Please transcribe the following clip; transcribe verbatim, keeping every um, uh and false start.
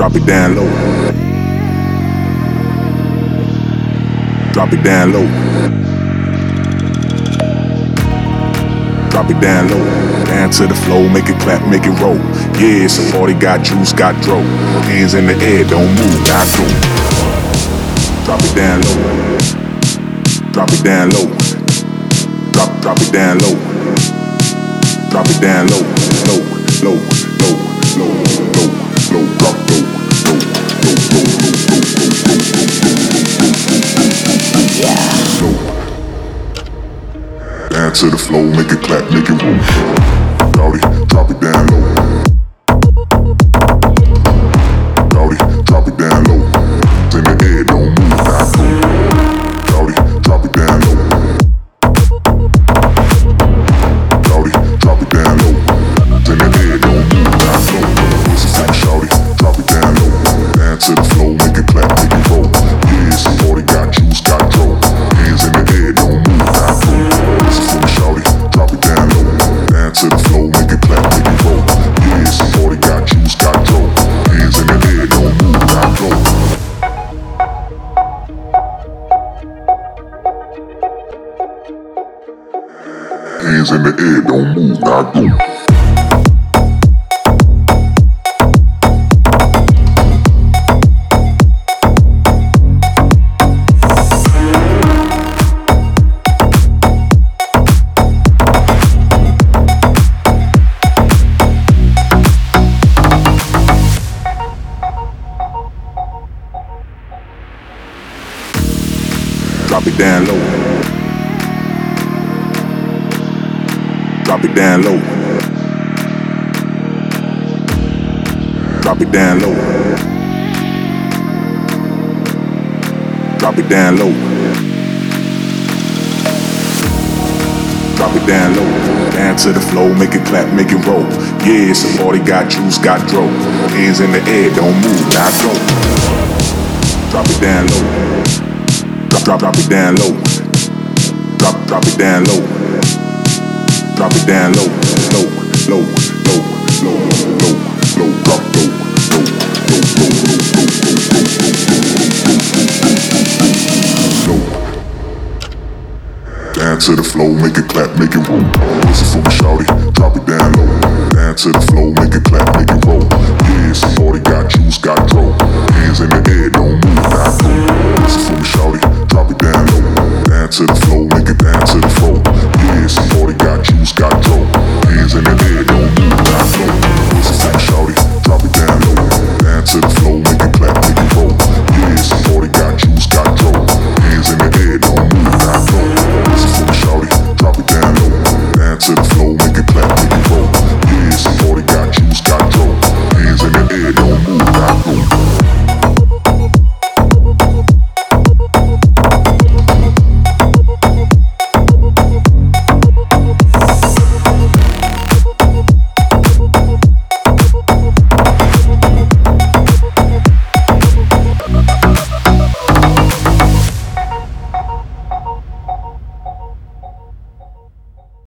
Drop it down low. Drop it down low. Drop it down low. Down to the floor, make it clap, make it roll. Yeah, it's a party, got juice, got dro. Hands in the air, don't move, I go. Drop it down low. Drop it down low. Drop, drop it down low. Drop it down low, low, low, low, low, low, low, drop low, low, low, low, low, low, yeah. Low. Down to the floor, make it clap, make it roll. Rowdy, drop it down low. Rowdy, drop it down low. In the air, don't move, now go. Rowdy, drop it down low. Rowdy, drop it down low. In the air, don't move, now go. It's a freak, shawty, drop it down low. Down to the floor, make it clap, make it roll. Yeah, it's a party, got juice, got dro. Hands in the air, don't move, now go. It's a freak, shawty, drop it down low. Down to the floor, make it clap, make it roll. Yeah, it's a party, got juice, got dro. Hands in the air, don't move, now go. Hands in the air, don't move, now go. Drop it down low. Drop it down low. Drop it down low. Drop it down low. Drop it down low. Down to the floor, make it clap, make it roll. Yeah, it's a party, got juice, got dro. Hands in the air, don't move, now go. Drop it down low. Drop, drop, drop it down low. Drop, drop it down low. Drop it down low, low, low, low, low, low, low, drop low, low, low, low, low, low, low. Down to the floor, make it clap, make it roll. Listen for me, shawty, drop it down low. Down to the floor, make it clap, make it roll. Yeah, it's a party, got juice, got dro.